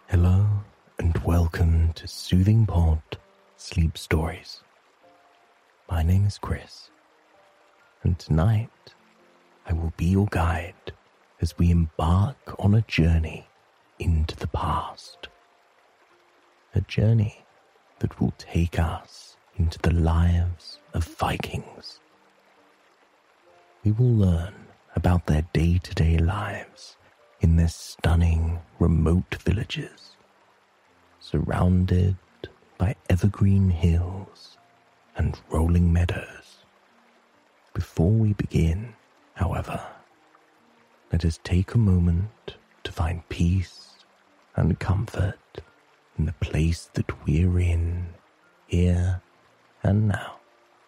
Hello and welcome to Soothing Pod Sleep Stories. My name is Chris, and tonight I will be your guide as we embark on a journey into the past. A journey that will take us into the lives of Vikings. We will learn about their day-to-day lives in their stunning, remote villages, surrounded by evergreen hills and rolling meadows. Before we begin, however, let us take a moment to find peace and comfort in the place that we're in, here and now.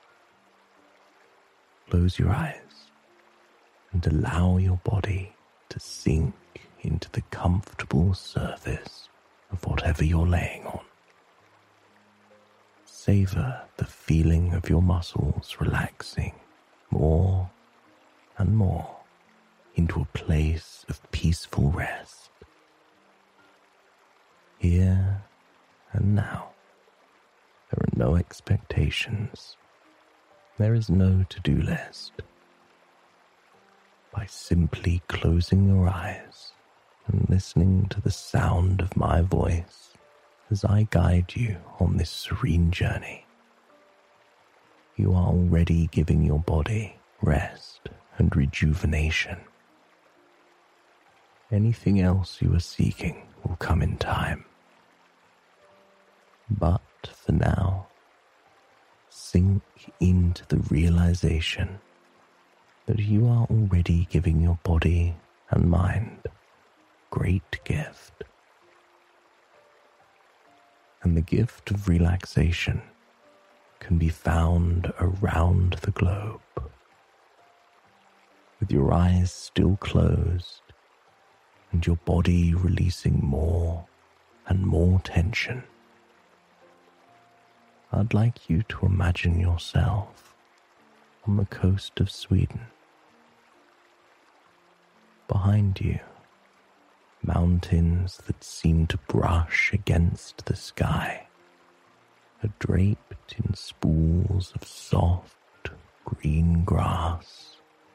Close your eyes and allow your body to sink into the comfortable surface of whatever you're laying on. Savor the feeling of your muscles relaxing more and more into a place of peaceful rest. Here and now, there are no expectations. There is no to-do list. By simply closing your eyes and listening to the sound of my voice as I guide you on this serene journey, you are already giving your body rest and rejuvenation. Anything else you are seeking will come in time. But for now, sink into the realization that you are already giving your body and mind great gift. And the gift of relaxation can be found around the globe. With your eyes still closed and your body releasing more and more tension, I'd like you to imagine yourself on the coast of Sweden. Behind you, mountains that seem to brush against the sky are draped in spools of soft green grass.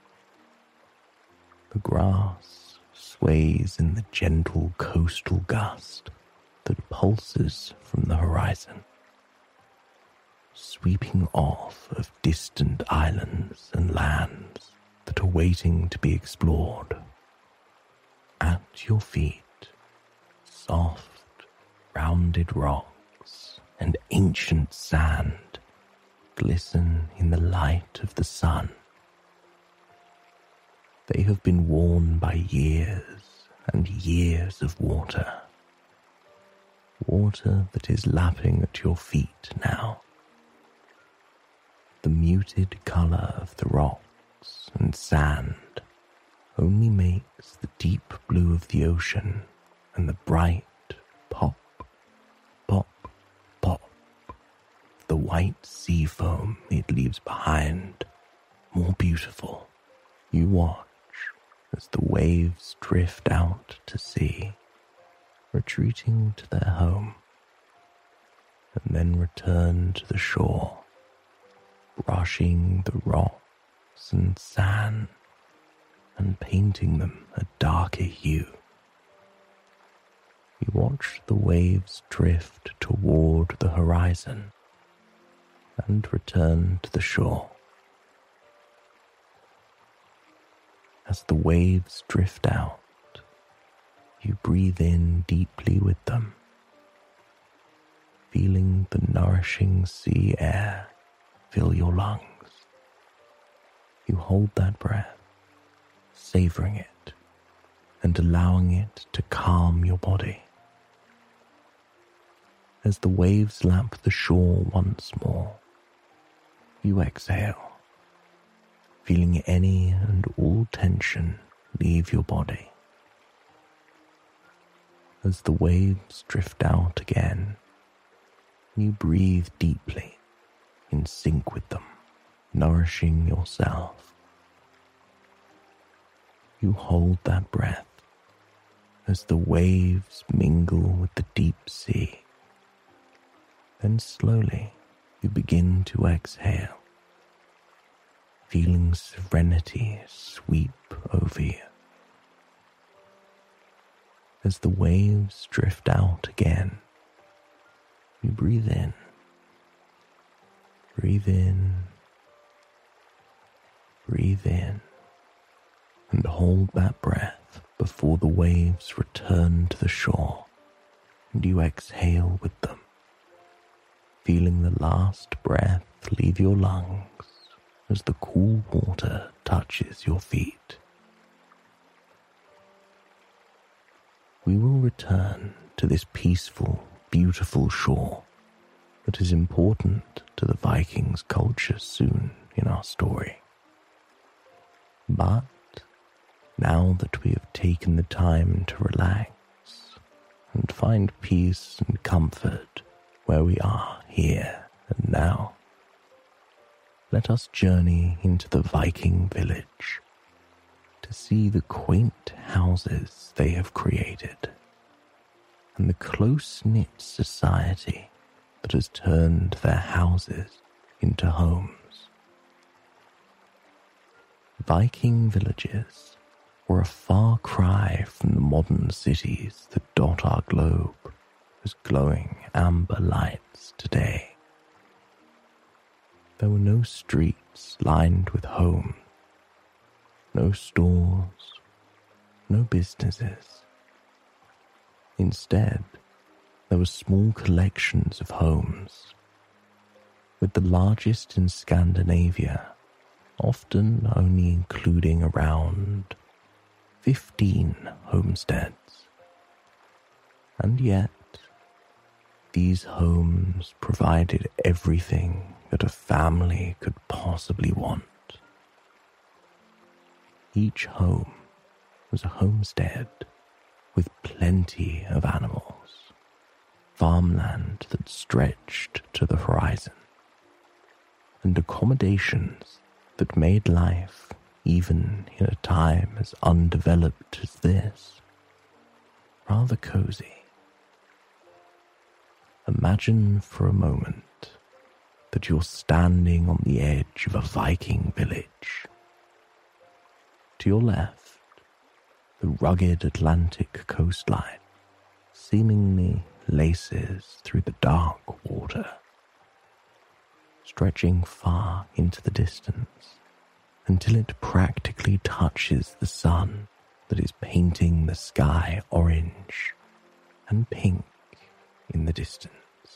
The grass sways in the gentle coastal gust that pulses from the horizon, sweeping off of distant islands and lands that are waiting to be explored. At your feet, soft, rounded rocks and ancient sand glisten in the light of the sun. They have been worn by years and years of water. Water that is lapping at your feet now. The muted color of the rocks and sand only makes the deep blue of the ocean and the bright pop, pop, pop of the white sea foam it leaves behind more beautiful. You watch as the waves drift out to sea, retreating to their home, and then return to the shore, brushing the rocks and sand and painting them a darker hue. You watch the waves drift toward the horizon and return to the shore. As the waves drift out, you breathe in deeply with them, feeling the nourishing sea air fill your lungs. You hold that breath, savoring it and allowing it to calm your body. As the waves lap the shore once more, you exhale, feeling any and all tension leave your body. As the waves drift out again, you breathe deeply in sync with them, nourishing yourself. You hold that breath, as the waves mingle with the deep sea. Then slowly you begin to exhale, feeling serenity sweep over you. As the waves drift out again, you breathe in, breathe in, breathe in, and hold that breath before the waves return to the shore and you exhale with them, feeling the last breath leave your lungs as the cool water touches your feet. We will return to this peaceful, beautiful shore that is important to the Vikings' culture soon in our story. But now that we have taken the time to relax and find peace and comfort where we are here and now, let us journey into the Viking village to see the quaint houses they have created and the close-knit society that has turned their houses into homes. Viking villages were a far cry from the modern cities that dot our globe as glowing amber lights today. There were no streets lined with homes, no stores, no businesses. Instead, there were small collections of homes, with the largest in Scandinavia often only including around 15 homesteads. And yet, these homes provided everything that a family could possibly want. Each home was a homestead with plenty of animals, farmland that stretched to the horizon, and accommodations that made life, even in a time as undeveloped as this, rather cozy. Imagine for a moment that you're standing on the edge of a Viking village. To your left, the rugged Atlantic coastline seemingly laces through the dark water, stretching far into the distance until it practically touches the sun that is painting the sky orange and pink in the distance.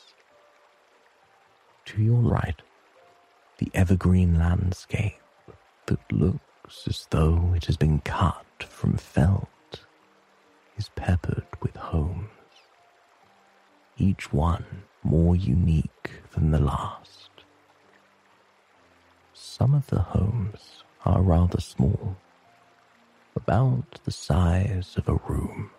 To your right, the evergreen landscape that looks as though it has been cut from felt is peppered with homes, each one more unique than the last. Some of the homes are rather small, about the size of a room.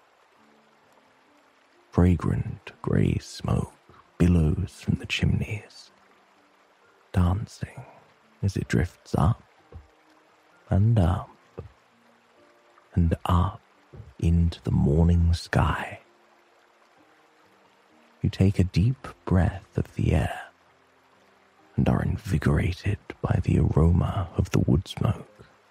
Fragrant grey smoke billows from the chimneys, dancing as it drifts up and up and up into the morning sky. You take a deep breath of the air and are invigorated by the aroma of the wood smoke.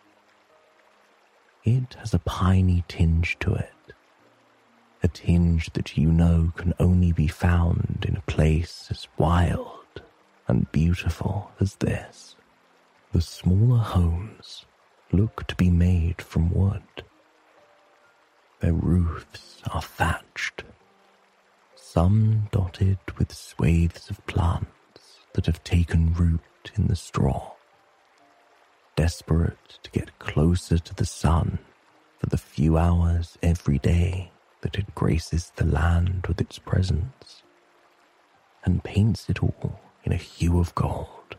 It has a piney tinge to it, a tinge that you know can only be found in a place as wild and beautiful as this. The smaller homes look to be made from wood. Their roofs are thatched, some dotted with swathes of plants that have taken root in the straw, desperate to get closer to the sun for the few hours every day that it graces the land with its presence and paints it all in a hue of gold.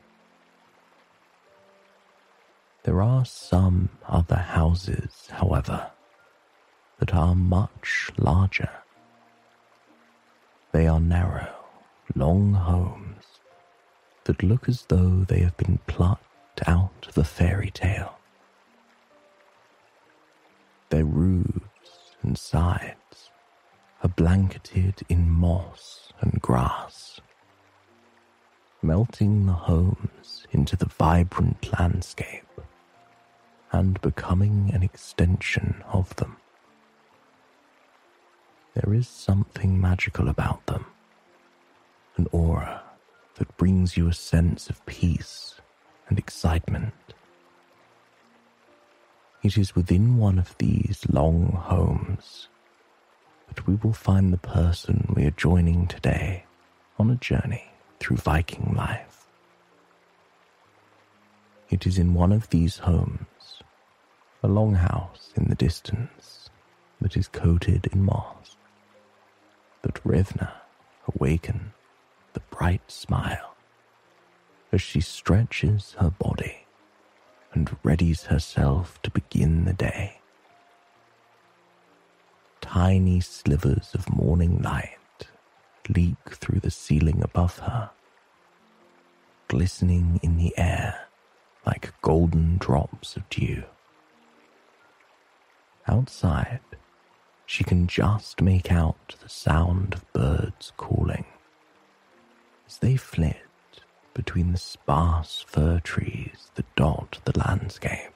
There are some other houses, however, that are much larger. They are narrow, long homes that look as though they have been plucked out of a fairy tale. Their roofs and sides blanketed in moss and grass, melting the homes into the vibrant landscape and becoming an extension of them. There is something magical about them, an aura that brings you a sense of peace and excitement. It is within one of these long homes that we will find the person we are joining today on a journey through Viking life. It is in one of these homes, a longhouse in the distance that is coated in moss, that Revna awakens the bright smile as she stretches her body and readies herself to begin the day. Tiny slivers of morning light leak through the ceiling above her, glistening in the air like golden drops of dew. Outside, she can just make out the sound of birds calling as they flit between the sparse fir trees that dot the landscape.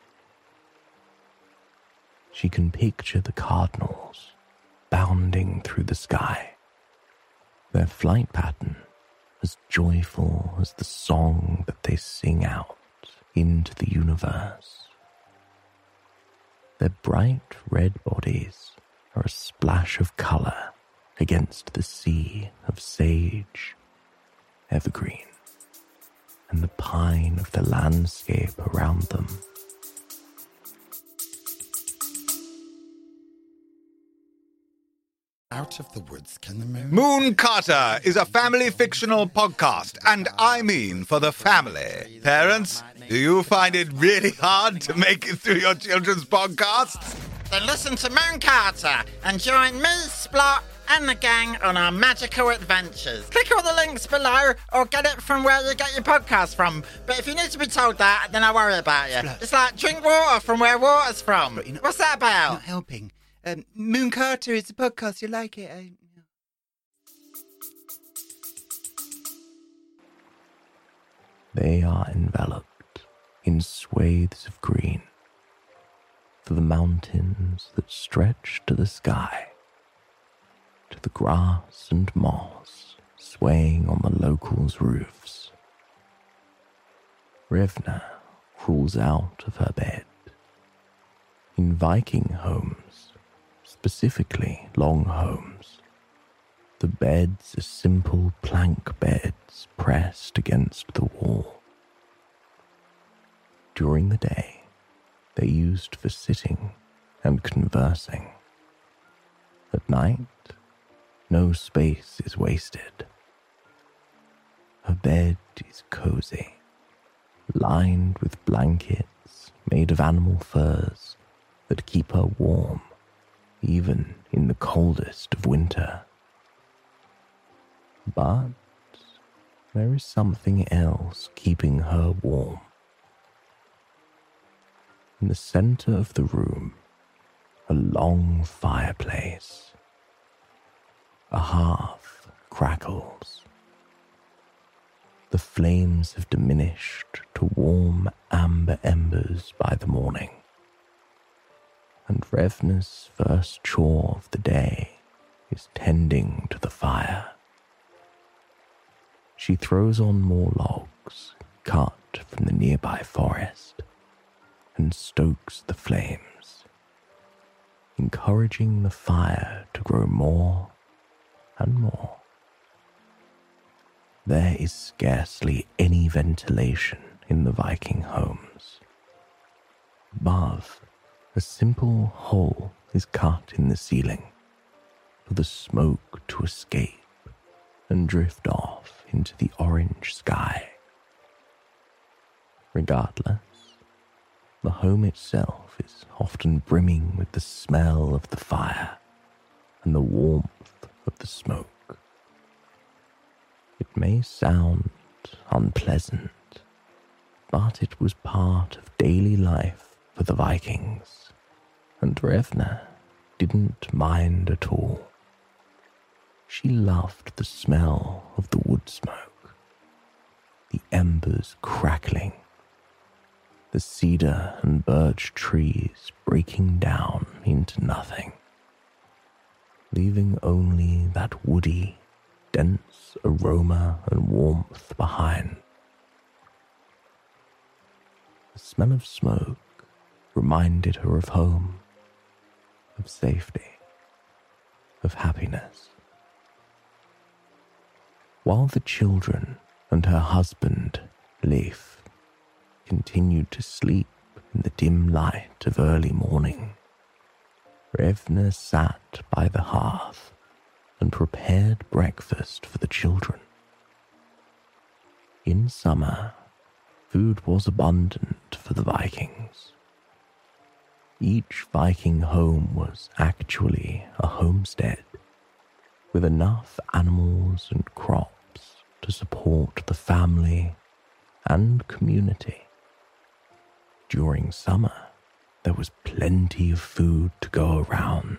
She can picture the cardinals bounding through the sky, their flight pattern as joyful as the song that they sing out into the universe. Their bright red bodies are a splash of colour against the sea of sage, evergreen, and the pine of the landscape around them. Out of the woods can the moon... Moon Carter is a family fictional podcast, and I mean for the family. Parents, do you find it really hard to make it through your children's podcasts? Then listen to Moon Carter and join me, Splot, and the gang on our magical adventures. Click all the links below or get it from where you get your podcast from. But if you need to be told that, then I worry about you. Splot. It's like drink water from where water's from. Splot, What's that about? Not helping. Moon Carter is a podcast. You like it? They are enveloped in swathes of green, for the mountains that stretch to the sky, to the grass and moss swaying on the locals' roofs. Revna crawls out of her bed. In Viking homes, specifically long homes, the beds are simple plank beds pressed against the wall. During the day, they're used for sitting and conversing. At night, no space is wasted. Her bed is cozy, lined with blankets made of animal furs that keep her warm, even in the coldest of winter. But there is something else keeping her warm. In the center of the room, a long fireplace. A hearth crackles. The flames have diminished to warm amber embers by the morning, and Revna's first chore of the day is tending to the fire. She throws on more logs cut from the nearby forest and stokes the flames, encouraging the fire to grow more and more. There is scarcely any ventilation in the Viking homes. Above, a simple hole is cut in the ceiling for the smoke to escape and drift off into the orange sky. Regardless, the home itself is often brimming with the smell of the fire and the warmth of the smoke. It may sound unpleasant, but it was part of daily life for the Vikings, and Revna didn't mind at all. she loved the smell of the wood smoke, the embers crackling, the cedar and birch trees breaking down into nothing, leaving only that woody, dense aroma and warmth behind. The smell of smoke reminded her of home, of safety, of happiness. While the children and her husband, Leif, continued to sleep in the dim light of early morning, Revna sat by the hearth and prepared breakfast for the children. In summer, food was abundant for the Vikings. Each Viking home was actually a homestead, with enough animals and crops to support the family and community. During summer, there was plenty of food to go around.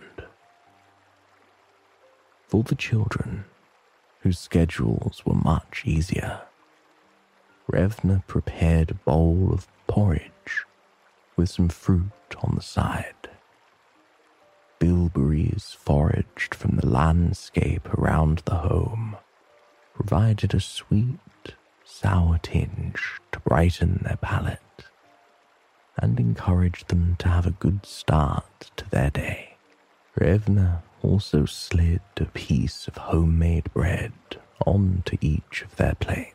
For the children, whose schedules were much easier, Revna prepared a bowl of porridge with some fruit on the side. Bilberries foraged from the landscape around the home provided a sweet, sour tinge to brighten their palate and encouraged them to have a good start to their day. Revna also slid a piece of homemade bread onto each of their plates.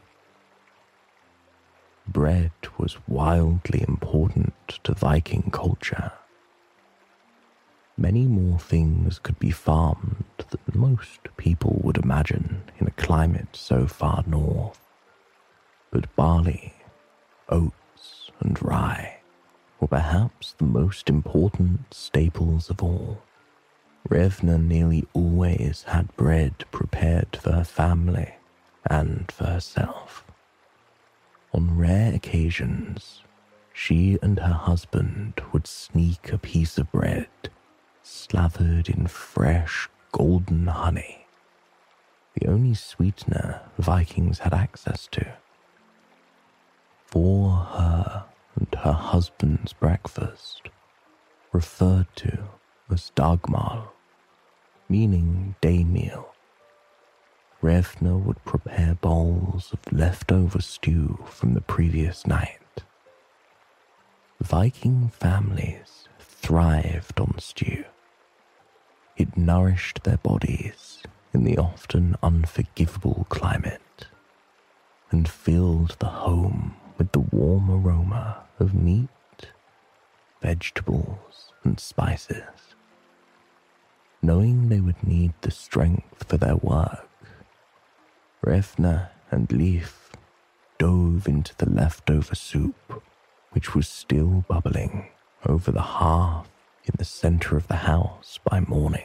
Bread was wildly important to Viking culture. Many more things could be farmed than most people would imagine in a climate so far north. But barley, oats, and rye were perhaps the most important staples of all. Revna nearly always had bread prepared for her family and for herself. On rare occasions, she and her husband would sneak a piece of bread slathered in fresh golden honey, the only sweetener Vikings had access to. For her and her husband's breakfast, referred to as dagmal, meaning day meal, Revna would prepare bowls of leftover stew from the previous night. Viking families thrived on stew. It nourished their bodies in the often unforgivable climate and filled the home with the warm aroma of meat, vegetables, and spices. Knowing they would need the strength for their work, Revna and Leif dove into the leftover soup, which was still bubbling over the hearth in the center of the house by morning.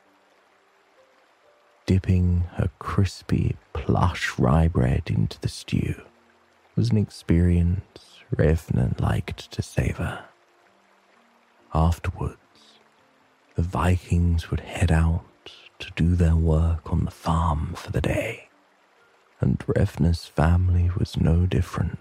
Dipping her crispy, plush rye bread into the stew was an experience Revna liked to savor. Afterwards, the Vikings would head out to do their work on the farm for the day, and Revna's family was no different.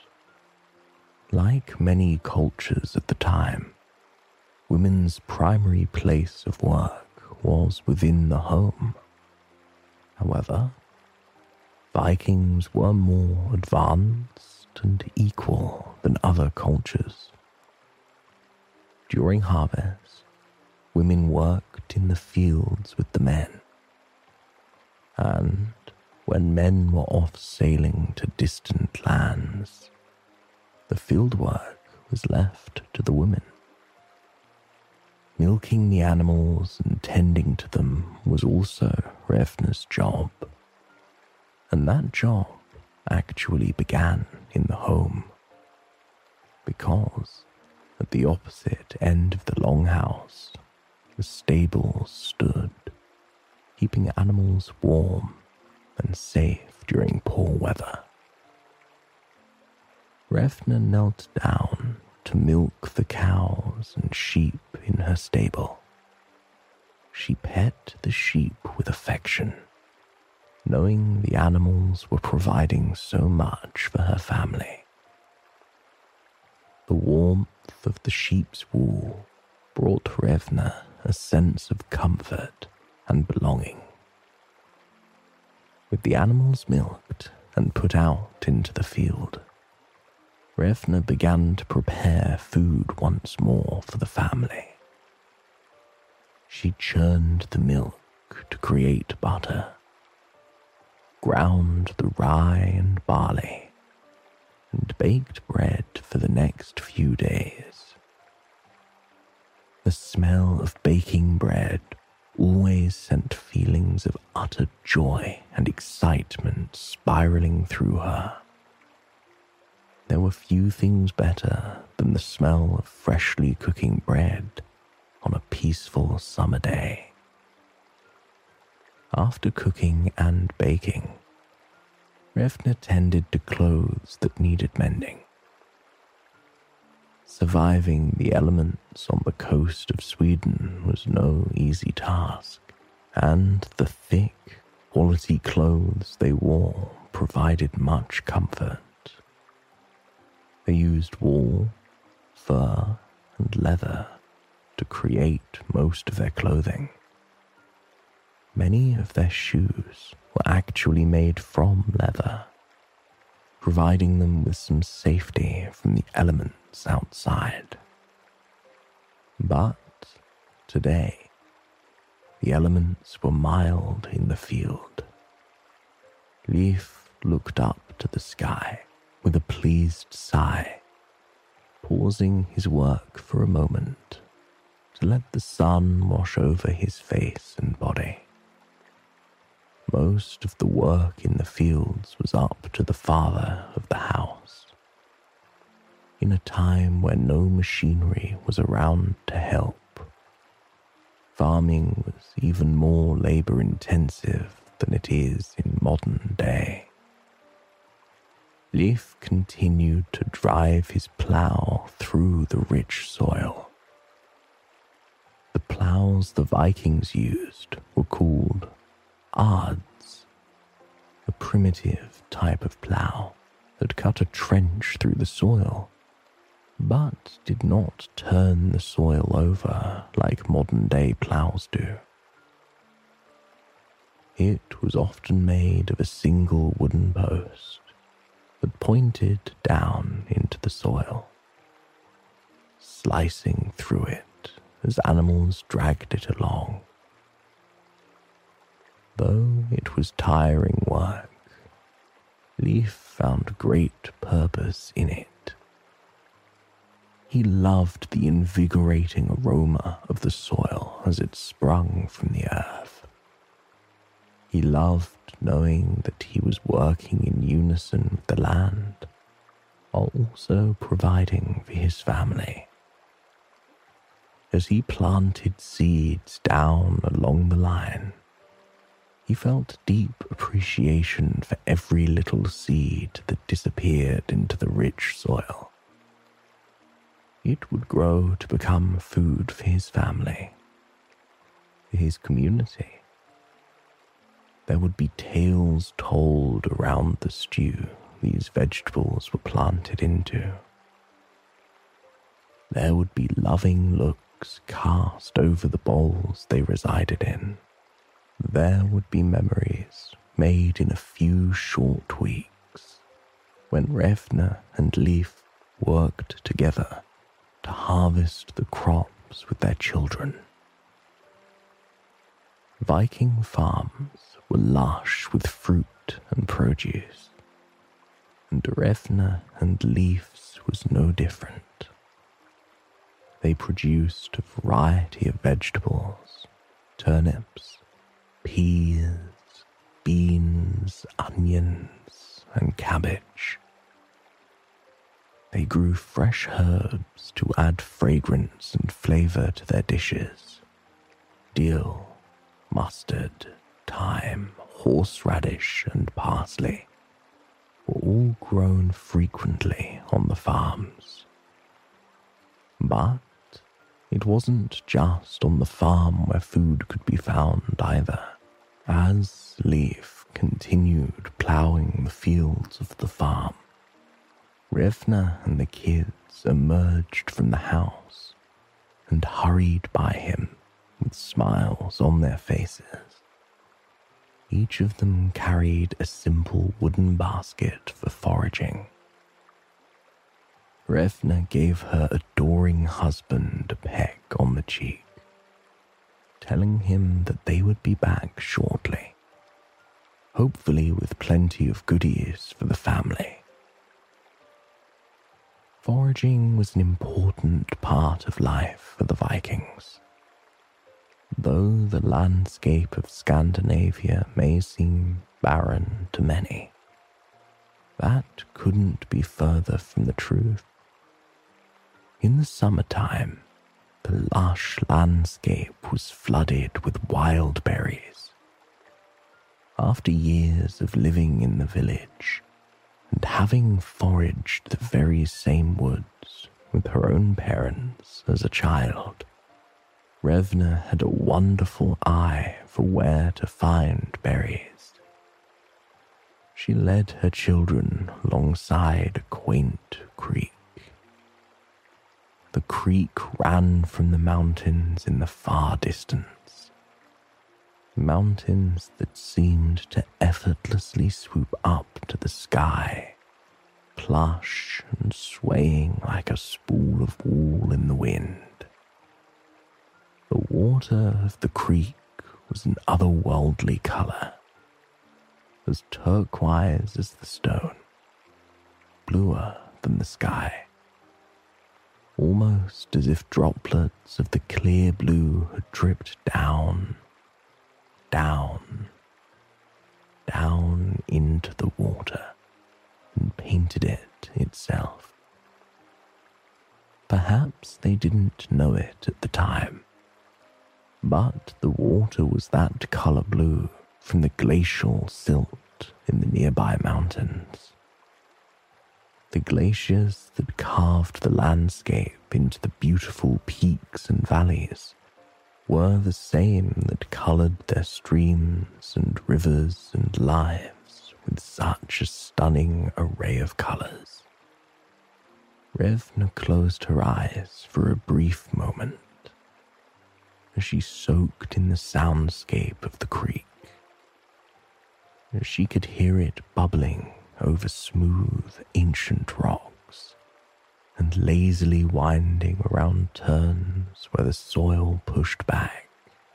Like many cultures at the time, women's primary place of work was within the home. However, Vikings were more advanced and equal than other cultures. During harvest, women worked in the fields with the men, and when men were off sailing to distant lands, the field work was left to the women. Milking the animals and tending to them was also Revna's job, and that job actually began in the home, because at the opposite end of the longhouse, the stables stood, keeping animals warm and safe during poor weather. Revna knelt down to milk the cows and sheep in her stable. she pet the sheep with affection, knowing the animals were providing so much for her family. The warmth of the sheep's wool brought Revna a sense of comfort and belonging. With the animals milked and put out into the field, Revna began to prepare food once more for the family. She churned the milk to create butter, ground the rye and barley, and baked bread for the next few days. The smell of baking bread always sent feelings of utter joy and excitement spiraling through her. There were few things better than the smell of freshly cooking bread on a peaceful summer day. After cooking and baking, Revna tended to clothes that needed mending. Surviving the elements on the coast of Sweden was no easy task, and the thick, quality clothes they wore provided much comfort. They used wool, fur, and leather to create most of their clothing. Many of their shoes were actually made from leather, providing them with some safety from the elements outside. But today, the elements were mild in the field. Leif looked up to the sky with a pleased sigh, pausing his work for a moment to let the sun wash over his face and body. Most of the work in the fields was up to the father of the house. In a time when no machinery was around to help, farming was even more labor-intensive than it is in modern day. Leif continued to drive his plough through the rich soil. The ploughs the Vikings used were called adze, a primitive type of plough that cut a trench through the soil, but did not turn the soil over like modern-day ploughs do. It was often made of a single wooden post that pointed down into the soil, slicing through it as animals dragged it along. Though it was tiring work, Leif found great purpose in it. He loved the invigorating aroma of the soil as it sprung from the earth. He loved knowing that he was working in unison with the land, while also providing for his family. As he planted seeds down along the line, he felt deep appreciation for every little seed that disappeared into the rich soil. It would grow to become food for his family, for his community. There would be tales told around the stew these vegetables were planted into. There would be loving looks cast over the bowls they resided in. There would be memories made in a few short weeks when Revna and Leif worked together to harvest the crops with their children. Viking farms were lush with fruit and produce, and Revna and Leif's was no different. They produced a variety of vegetables, turnips, peas, beans, onions, and cabbage. They grew fresh herbs to add fragrance and flavor to their dishes. Dill, mustard, thyme, horseradish, and parsley were all grown frequently on the farms. But it wasn't just on the farm where food could be found either. As Leif continued ploughing the fields of the farm, Revna and the kids emerged from the house and hurried by him with smiles on their faces. Each of them carried a simple wooden basket for foraging. Revna gave her adoring husband a peck on the cheek, telling him that they would be back shortly, hopefully with plenty of goodies for the family. Foraging was an important part of life for the Vikings. Though the landscape of Scandinavia may seem barren to many, that couldn't be further from the truth. In the summertime, the lush landscape was flooded with wild berries. After years of living in the village, and having foraged the very same woods with her own parents as a child, Revna had a wonderful eye for where to find berries. She led her children alongside a quaint creek. The creek ran from the mountains in the far distance, mountains that seemed to effortlessly swoop up to the sky, plush and swaying like a spool of wool in the wind. The water of the creek was an otherworldly color, as turquoise as the stone, bluer than the sky, almost as if droplets of the clear blue had dripped down into the water and painted it itself. Perhaps they didn't know it at the time, but the water was that color blue from the glacial silt in the nearby mountains. The glaciers that carved the landscape into the beautiful peaks and valleys were the same that colored their streams and rivers and lives with such a stunning array of colors. Revna closed her eyes for a brief moment as she soaked in the soundscape of the creek. She could hear it bubbling over smooth, ancient rocks and lazily winding around turns where the soil pushed back.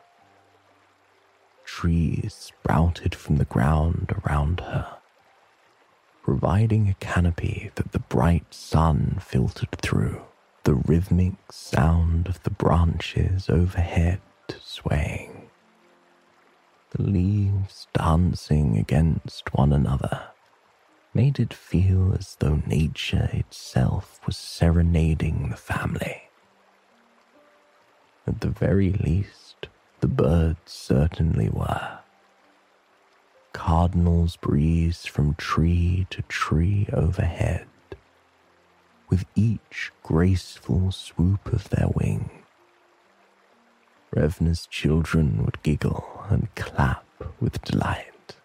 Trees sprouted from the ground around her, providing a canopy that the bright sun filtered through, the rhythmic sound of the branches overhead swaying, the leaves dancing against one another, made it feel as though nature itself was serenading the family. At the very least, the birds certainly were. Cardinals breezed from tree to tree overhead, with each graceful swoop of their wing. Revna's children would giggle and clap with delight.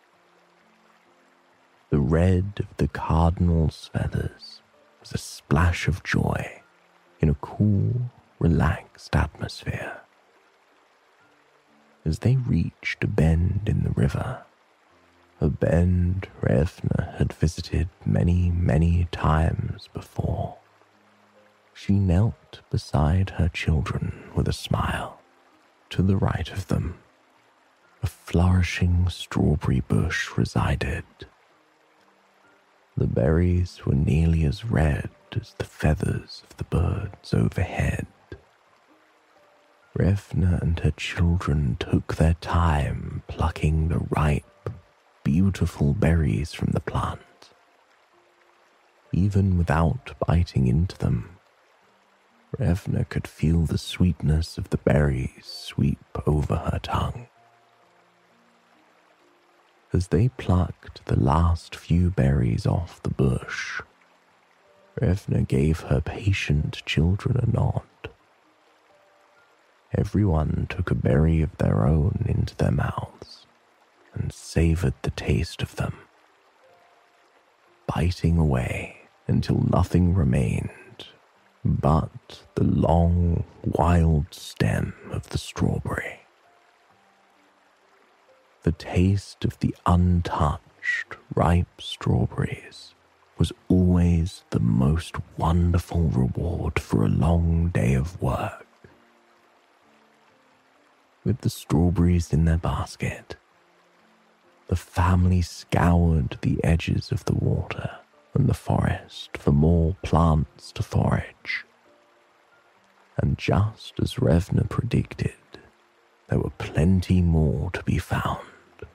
The red of the cardinal's feathers was a splash of joy in a cool, relaxed atmosphere. As they reached a bend in the river, a bend Revna had visited many, many times before, she knelt beside her children with a smile. To the right of them, a flourishing strawberry bush resided. The berries were nearly as red as the feathers of the birds overhead. Revna and her children took their time plucking the ripe, beautiful berries from the plant. Even without biting into them, Revna could feel the sweetness of the berries sweep over her tongue. As they plucked the last few berries off the bush, Revna gave her patient children a nod. Everyone took a berry of their own into their mouths and savored the taste of them, biting away until nothing remained but the long, wild stem of the strawberry. The taste of the untouched, ripe strawberries was always the most wonderful reward for a long day of work. With the strawberries in their basket, the family scoured the edges of the water and the forest for more plants to forage. And just as Revna predicted, there were plenty more to be found.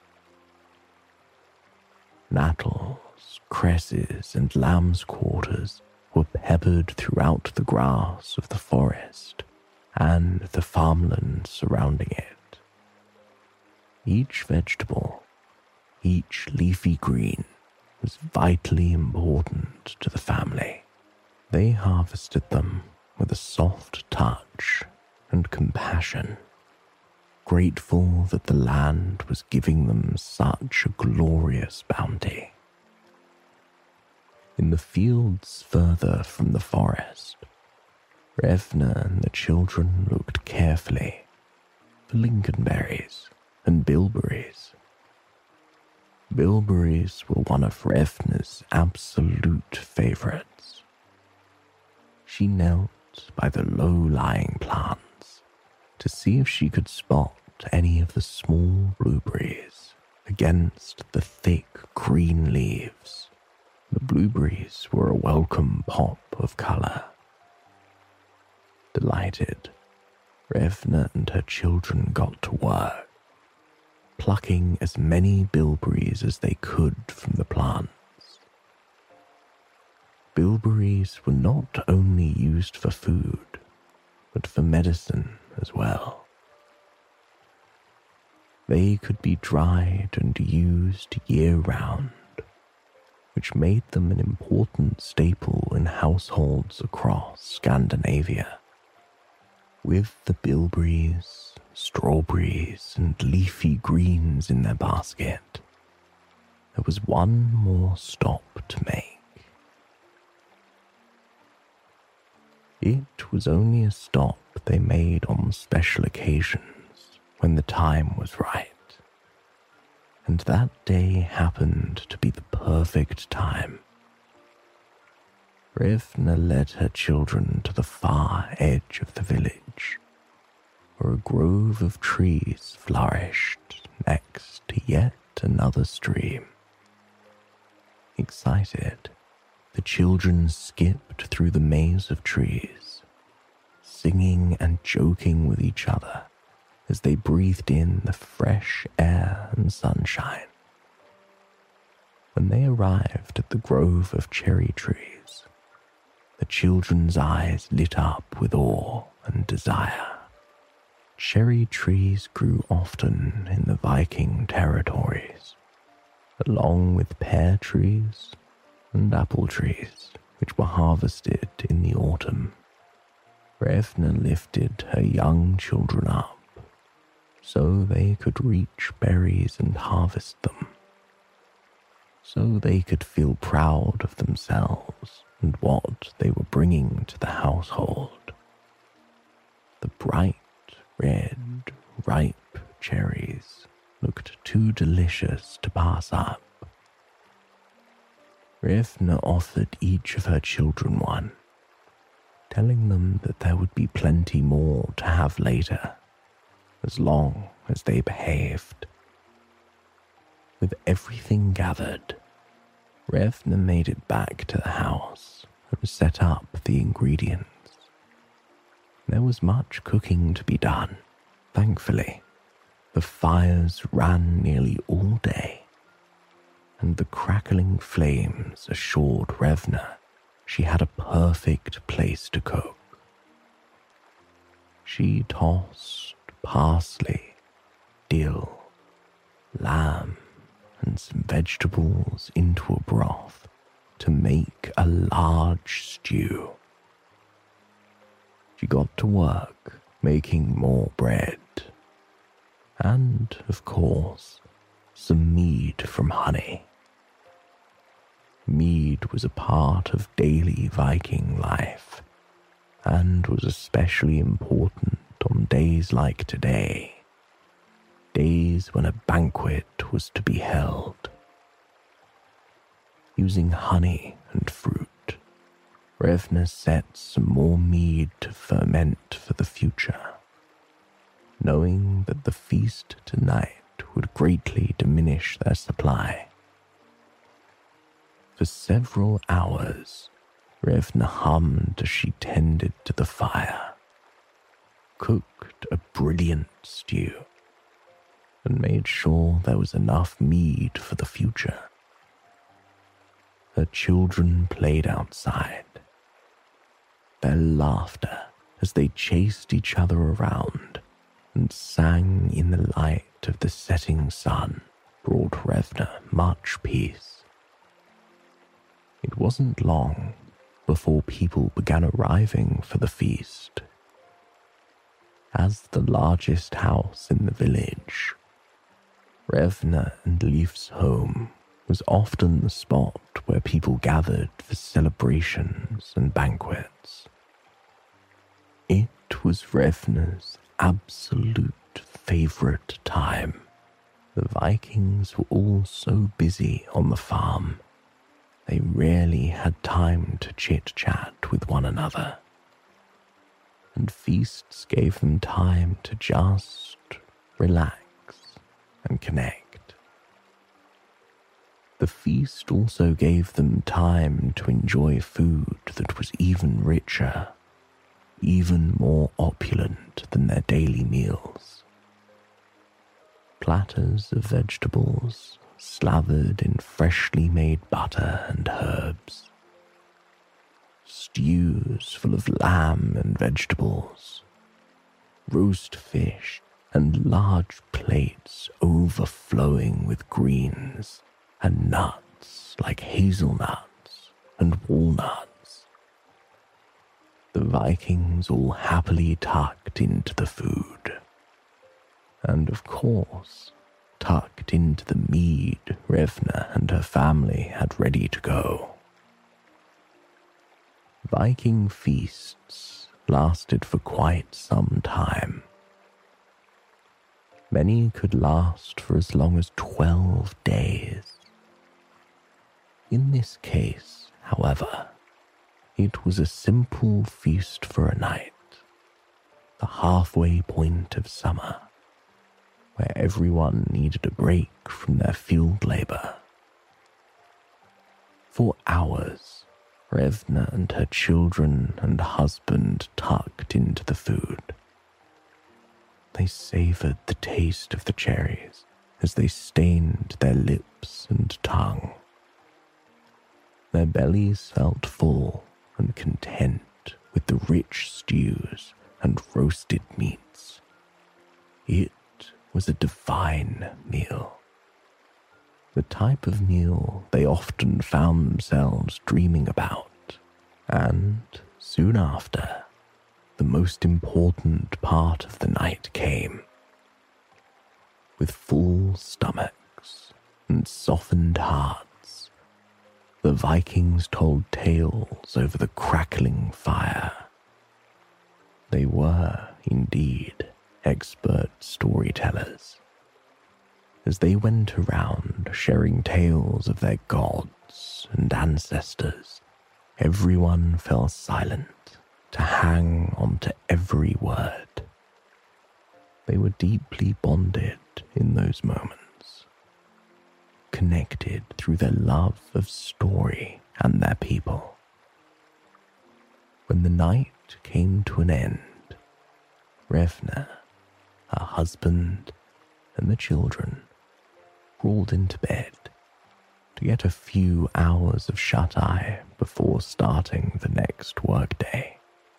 Nettles, cresses, and lamb's quarters were peppered throughout the grass of the forest and the farmland surrounding it. Each vegetable, each leafy green, was vitally important to the family. They harvested them with a soft touch and compassion, grateful that the land was giving them such a glorious bounty. In the fields further from the forest, Revna and the children looked carefully for lingonberries and bilberries. Bilberries were one of Revna's absolute favorites. She knelt by the low-lying plants to see if she could spot any of the small blueberries against the thick green leaves. The blueberries were a welcome pop of colour. Delighted, Revna and her children got to work, plucking as many bilberries as they could from the plants. Bilberries were not only used for food, but for medicine as well. They could be dried and used year-round, which made them an important staple in households across Scandinavia. With the bilberries, strawberries, and leafy greens in their basket, there was one more stop to make. It was only a stop they made on special occasions when the time was right. And that day happened to be the perfect time. Revna led her children to the far edge of the village, where a grove of trees flourished next to yet another stream. Excited, the children skipped through the maze of trees, singing and joking with each other as they breathed in the fresh air and sunshine. When they arrived at the grove of cherry trees, the children's eyes lit up with awe and desire. Cherry trees grew often in the Viking territories, along with pear trees and apple trees, which were harvested in the autumn. Revna lifted her young children up so they could reach berries and harvest them, so they could feel proud of themselves and what they were bringing to the household. The bright, red, ripe cherries looked too delicious to pass up. Revna offered each of her children one, telling them that there would be plenty more to have later, as long as they behaved. With everything gathered, Revna made it back to the house and set up the ingredients. There was much cooking to be done. Thankfully, the fires ran nearly all day, and the crackling flames assured Revna she had a perfect place to cook. She tossed parsley, dill, lamb, and some vegetables into a broth to make a large stew. She got to work making more bread, and, of course, some mead from honey. Mead was a part of daily Viking life, and was especially important on days like today, days when a banquet was to be held. Using honey and fruit, Revna set some more mead to ferment for the future, knowing that the feast tonight would greatly diminish their supply. For several hours, Revna hummed as she tended to the fire, cooked a brilliant stew, and made sure there was enough mead for the future. Her children played outside. Their laughter as they chased each other around and sang in the light of the setting sun brought Revna much peace. It wasn't long before people began arriving for the feast. As the largest house in the village, Revna and Leif's home was often the spot where people gathered for celebrations and banquets. It was Revna's absolute favorite time. The Vikings were all so busy on the farm, they rarely had time to chit-chat with one another, and feasts gave them time to just relax and connect. The feast also gave them time to enjoy food that was even richer, even more opulent than their daily meals. Platters of vegetables slathered in freshly made butter and herbs. Stews full of lamb and vegetables. Roast fish and large plates overflowing with greens and nuts like hazelnuts and walnuts. The Vikings all happily tucked into the food. And of course, tucked into the mead Revna and her family had ready to go. Viking feasts lasted for quite some time. Many could last for as long as 12 days. In this case, however, it was a simple feast for a night, the halfway point of summer, where everyone needed a break from their field labor. For hours, Revna and her children and husband tucked into the food. They savored the taste of the cherries as they stained their lips and tongue. Their bellies felt full and content with the rich stews and roasted meats. It was a divine meal. The type of meal they often found themselves dreaming about, and soon after, the most important part of the night came. With full stomachs and softened hearts, the Vikings told tales over the crackling fire. They were, indeed, expert storytellers. As they went around sharing tales of their gods and ancestors, everyone fell silent to hang on to every word. They were deeply bonded in those moments, connected through their love of story and their people. When the night came to an end, Revna, her husband, and the children crawled into bed to get a few hours of shut-eye before starting the next workday.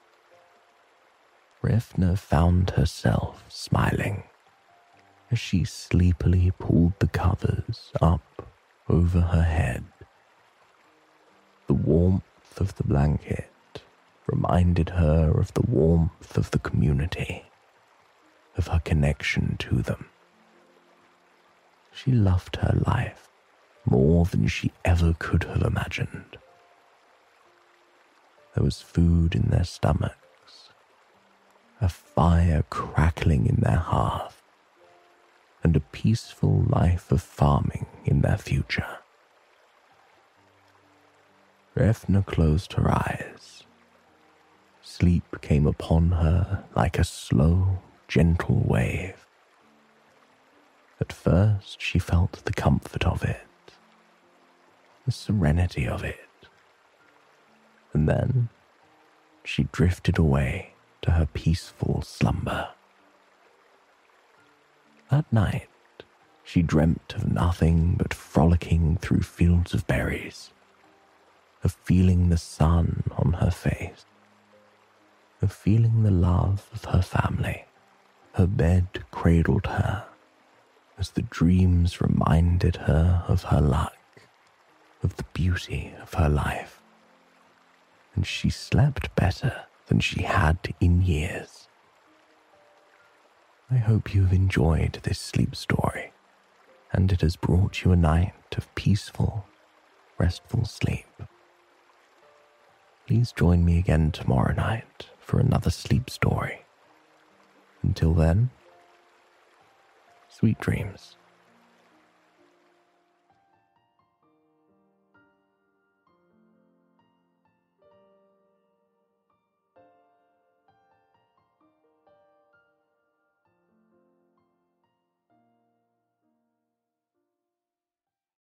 Revna found herself smiling as she sleepily pulled the covers up over her head. The warmth of the blanket reminded her of the warmth of the community of her connection to them. She loved her life more than she ever could have imagined. There was food in their stomachs, a fire crackling in their hearth, and a peaceful life of farming in their future. Refna closed her eyes. Sleep came upon her like a slow, gentle wave. At first she felt the comfort of it, the serenity of it, and then she drifted away to her peaceful slumber. That night, she dreamt of nothing but frolicking through fields of berries, of feeling the sun on her face, of feeling the love of her family. Her bed cradled her as the dreams reminded her of her luck, of the beauty of her life, and she slept better than she had in years. I hope you have enjoyed this sleep story, and it has brought you a night of peaceful, restful sleep. Please join me again tomorrow night for another sleep story. Until then, sweet dreams.